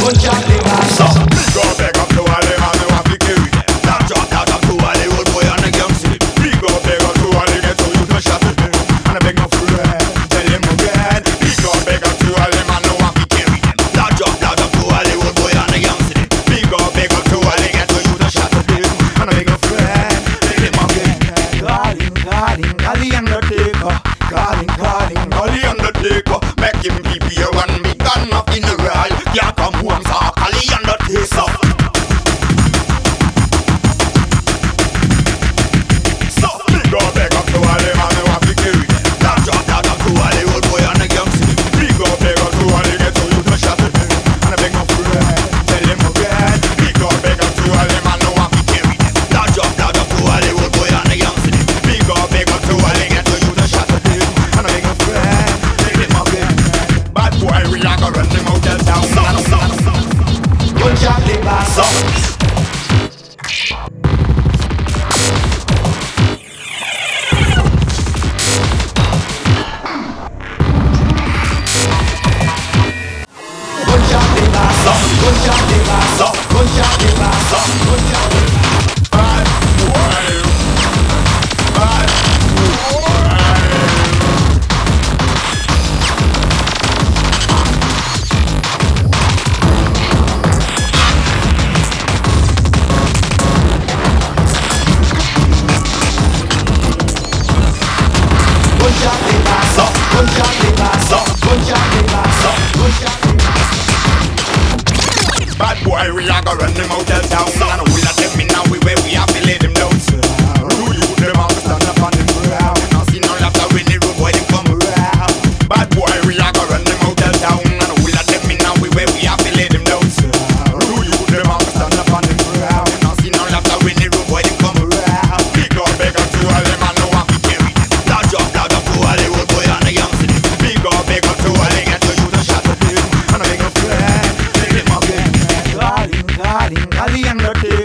gunshot the boss. So, big up, big up to all them and me want to carry them. That drop to all the old boy and the gangster. Big up to all the ghetto youth me shot to them. And I beg no friend, tell them again. Big up to all them and me want to carry them. That drop to all the old boy and the gangster. Big up to all the ghetto youth me shot to them. And I beg no friend, tell them again. Call the undertaker. Call the undertaker. Make him prepare one big gun of funeral. Can't come home, so call the undertaker. So big up to all them and me want to carry them. That drop to all the old boy and the gangster. Big up to all the ghetto youth me shot to them. And I beg no friend, tell them again. Big up to all them and me want to carry them. That drop to all the old boy and the gangster. Big up to all the ghetto youth me shot to them. And I beg no friend, tell them again. Bad boy, we are gonna run them out of town. Gunshot the boss. Bad boy, we are gonna run them out of town. And we let them in now, we where we have to lay them down. Who you them out, stand up on them ground. Now see no laughter when the road boy them come around. Bad boy, we are gonna run them out of town. And we let them in now, we where we have to lay them down. Who you them out, stand up on them ground. Now see no laughter when the road boy them come around. Big up to all them and no one to carry them. That drop to all the old boy and the youngster. Big up to all the ghetto youth and shot to them. And I beg no friend, tell them again. Call the undertaker.